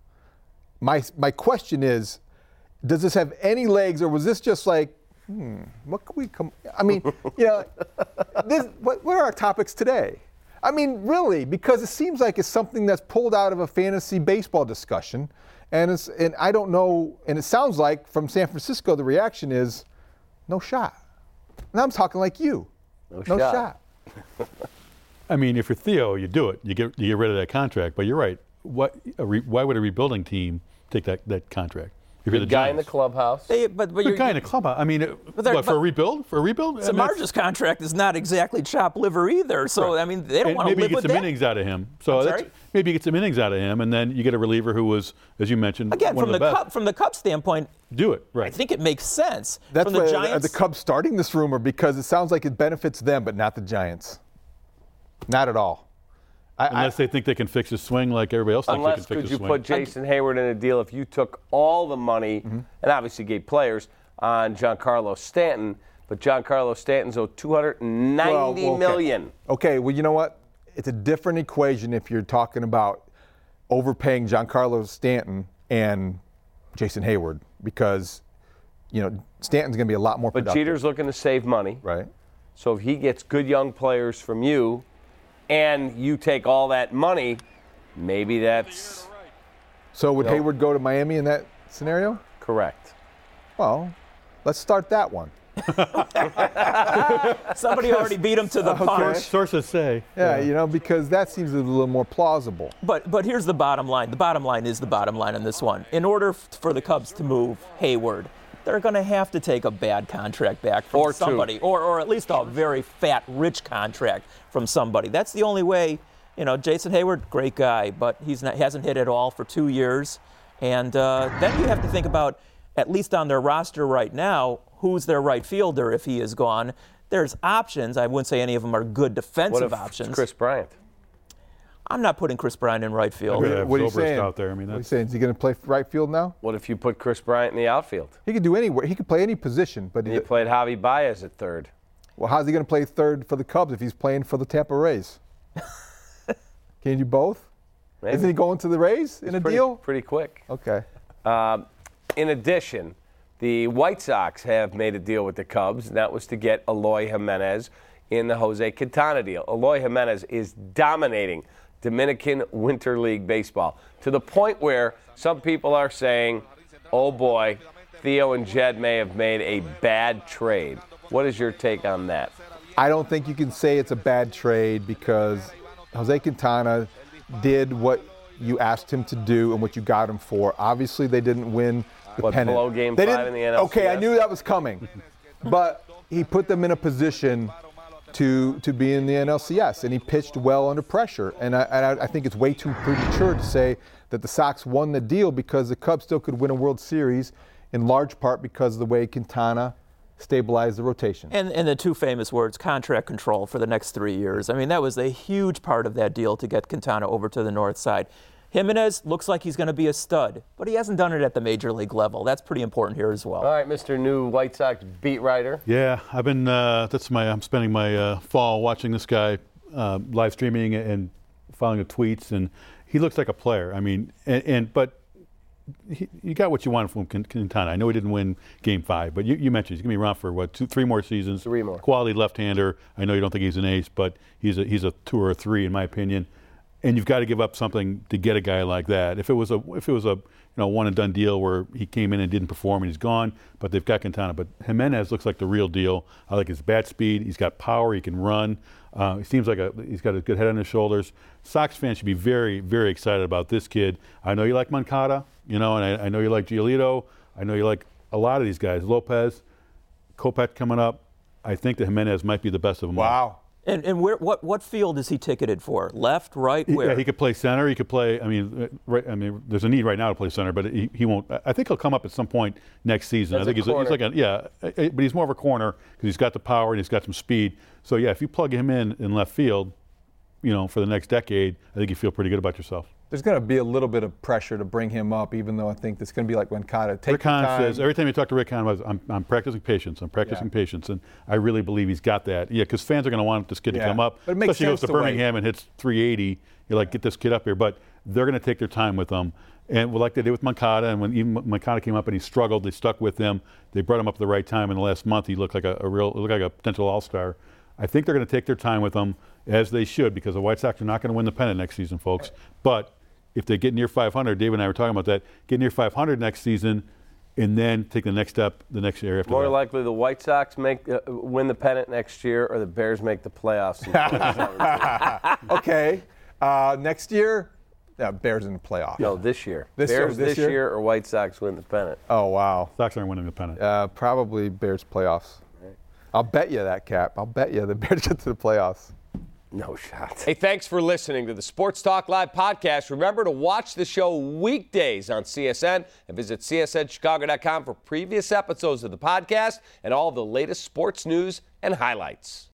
Speaker 3: My my question is, does this have any legs, or was this just like, hmm, what can we come? I mean, you know, this, what, what are our topics today? I mean, really, because it seems like it's something that's pulled out of a fantasy baseball discussion, and it's and I don't know, and it sounds like from San Francisco the reaction is, no shot. And I'm talking like you,
Speaker 1: no,
Speaker 3: no
Speaker 1: shot.
Speaker 3: shot.
Speaker 2: I mean, if you're Theo, you do it. You get you get rid of that contract. But you're right. What? A re, why would a rebuilding team take that, that contract? If you're
Speaker 1: the
Speaker 2: the
Speaker 1: guy
Speaker 2: Giants.
Speaker 1: in the clubhouse.
Speaker 4: They, but but
Speaker 2: The
Speaker 4: you're,
Speaker 2: guy in the clubhouse. I mean,
Speaker 4: But they're-
Speaker 2: what, for
Speaker 4: but-
Speaker 2: a rebuild? For a rebuild? I mean, that's-
Speaker 4: Samardzij's contract is not exactly chop liver either. So
Speaker 2: Right.
Speaker 4: I mean, they don't
Speaker 2: and
Speaker 4: want to
Speaker 2: maybe
Speaker 4: live
Speaker 2: you get
Speaker 4: with
Speaker 2: some
Speaker 4: that.
Speaker 2: innings out of him. So
Speaker 4: I'm
Speaker 2: that's,
Speaker 4: sorry?
Speaker 2: maybe you get some innings out of him, and then you get a reliever who was, as you mentioned,
Speaker 4: Again,
Speaker 2: one
Speaker 4: from
Speaker 2: of
Speaker 4: the,
Speaker 2: the best.
Speaker 4: Cub, from the Cubs standpoint,
Speaker 2: Do it right.
Speaker 4: I think it makes sense.
Speaker 3: That's
Speaker 4: from the
Speaker 3: why
Speaker 4: Giants.
Speaker 3: are the Cubs starting this rumor, because it sounds like it benefits them, but not the Giants. Not at all. I,
Speaker 2: Unless they think they can fix his swing like everybody else thinks
Speaker 1: Unless
Speaker 2: they can fix
Speaker 1: could
Speaker 2: his
Speaker 1: you
Speaker 2: swing.
Speaker 1: put Jason Hayward in a deal if you took all the money
Speaker 3: Mm-hmm.
Speaker 1: and obviously gave players on Giancarlo Stanton, but Giancarlo Stanton's owed two hundred ninety
Speaker 3: Well, well, okay.
Speaker 1: million.
Speaker 3: Okay, well, you know what? It's a different equation if you're talking about overpaying Giancarlo Stanton and Jason Hayward, because, you know, Stanton's going to be a lot more
Speaker 1: But
Speaker 3: productive.
Speaker 1: Jeter's looking to save money.
Speaker 3: Right.
Speaker 1: So if he gets good young players from you and you take all that money, maybe that's
Speaker 3: So would
Speaker 1: No.
Speaker 3: Hayward go to Miami in that scenario?
Speaker 1: correct.
Speaker 3: Well, let's start that one.
Speaker 4: Somebody already beat him to the punch.
Speaker 2: Sources say.
Speaker 3: Yeah, you know, because that seems a little more plausible.
Speaker 4: But but here's the bottom line. The bottom line is the bottom line on this one. In order f- for the Cubs to move Hayward, they're going to have to take a bad contract back from
Speaker 1: Or two.
Speaker 4: somebody, or or at least a very fat, rich contract from somebody. That's the only way. You know, Jason Hayward, great guy, but he's not, hasn't hit at all for two years. And uh, then you have to think about, at least on their roster right now, who's their right fielder if he is gone. There's options. I wouldn't say any of them are good
Speaker 1: What
Speaker 4: defensive
Speaker 1: if
Speaker 4: options.
Speaker 1: it's Chris Bryant?
Speaker 4: I'm not putting Chris Bryant in right field.
Speaker 2: I'd rather have
Speaker 3: What are you
Speaker 2: Zobrist
Speaker 3: saying?
Speaker 2: out there. I mean,
Speaker 3: What are you
Speaker 2: that's,
Speaker 3: saying? Is he going to play right field now?
Speaker 1: What if you put Chris Bryant in the outfield?
Speaker 3: He could do anywhere. He could play any position, but
Speaker 1: And you played Javi Baez at third.
Speaker 3: well, how's he going to play third for the Cubs if he's playing for the Tampa Rays? Can he do both?
Speaker 1: Maybe.
Speaker 3: Isn't he going to the Rays in a
Speaker 1: pretty,
Speaker 3: deal?
Speaker 1: Pretty quick.
Speaker 3: Okay.
Speaker 1: Um, in addition, the White Sox have made a deal with the Cubs, and that was to get Eloy Jimenez in the Jose Quintana deal. Eloy Jimenez is dominating Dominican Winter League baseball to the point where some people are saying, oh boy, Theo and Jed may have made a bad trade. What is your take on that?
Speaker 3: I don't think you can say it's a bad trade, because Jose Quintana did what you asked him to do and what you got him for. Obviously, they didn't win the
Speaker 1: What,
Speaker 3: pennant.
Speaker 1: below game
Speaker 3: They
Speaker 1: five
Speaker 3: didn't-
Speaker 1: in the N L C S?
Speaker 3: Okay, I knew that was coming. But he put them in a position to to be in the N L C S, and he pitched well under pressure. And I, and I, I think it's way too premature to say that the Sox won the deal, because the Cubs still could win a World Series, in large part because of the way Quintana stabilized the rotation.
Speaker 4: And, and the two famous words, contract control for the next three years. I mean, that was a huge part of that deal to get Quintana over to the north side. Jimenez looks like he's going to be a stud, but he hasn't done it at the major league level. That's pretty important here as well.
Speaker 1: All right, Mister New White Sox beat writer.
Speaker 2: yeah, I've been. Uh, that's my. I'm spending my uh, fall watching this guy uh, live streaming and following the tweets, and he looks like a player. I mean, and, and but. He, you got what you wanted from Quintana. I know he didn't win Game Five, but you, you mentioned he's going to be around for what, two, three more seasons.
Speaker 1: Three more.
Speaker 2: Quality left-hander. I know you don't think he's an ace, but he's a he's a two or a three in my opinion. And you've got to give up something to get a guy like that. If it was a if it was a you know, one and done deal where he came in and didn't perform and he's gone, but they've got Quintana. But Jimenez looks like the real deal. I like his bat speed. He's got power. He can run. Uh, he seems like a, he's got a good head on his shoulders. Sox fans should be very, very excited about this kid. I know you like Moncada, you know, and I, I know you like Giolito. I know you like a lot of these guys. Lopez, Kopech coming up. I think that Jimenez might be the best of them all.
Speaker 3: Wow.
Speaker 4: And, and where, what, what field is he ticketed for? Left, right, where?
Speaker 2: Yeah, he could play center. He could play. I mean, right, I mean, there's a need right now to play center, but he, he won't. I think he'll come up at some point next season.
Speaker 3: As
Speaker 2: I think
Speaker 3: a
Speaker 2: he's, a, he's like a yeah, but he's more of a corner because he's got the power and he's got some speed. So yeah, if you plug him in in left field, you know, for the next decade, I think you feel pretty good about yourself.
Speaker 3: There's going to be a little bit of pressure to bring him up, even though I think it's going to be like when Moncada. Take
Speaker 2: Rick Hahn
Speaker 3: time.
Speaker 2: says every time you talk to Rick Hahn, I'm, I'm practicing patience. I'm practicing
Speaker 3: Yeah.
Speaker 2: patience, and I really believe he's got that. Yeah, because fans are going to want this kid
Speaker 3: Yeah.
Speaker 2: to come up.
Speaker 3: But it makes
Speaker 2: especially
Speaker 3: sense
Speaker 2: goes to
Speaker 3: to wait.
Speaker 2: Birmingham and hits three eighty. You're like, get this kid up here. But they're going to take their time with him, and like they did with Moncada. And when even Moncada came up and he struggled, they stuck with him. They brought him up at the right time. In the last month, he looked like a, a real, looked like a potential all-star. I think they're going to take their time with him, as they should, because the White Sox are not going to win the pennant next season, folks. But if they get near five hundred, Dave and I were talking about that, get near five hundred next season, and then take the next step the next year after
Speaker 1: More
Speaker 2: that.
Speaker 1: likely the White Sox make uh, win the pennant next year, or the Bears make the playoffs in twenty seventeen.
Speaker 3: Okay. Uh, next year, yeah, Bears in the playoff.
Speaker 1: No, this year.
Speaker 3: This year-
Speaker 1: Bears
Speaker 3: this
Speaker 1: this
Speaker 3: year?
Speaker 1: year, or White Sox win the pennant.
Speaker 3: Oh, wow.
Speaker 2: Sox aren't winning the pennant.
Speaker 3: Uh, probably Bears playoffs. I'll bet you that, Cap. I'll bet you the Bears get to the playoffs.
Speaker 1: No shot. Hey, thanks for listening to the Sports Talk Live podcast. Remember to watch the show weekdays on C S N and visit C S N Chicago dot com for previous episodes of the podcast and all of the latest sports news and highlights.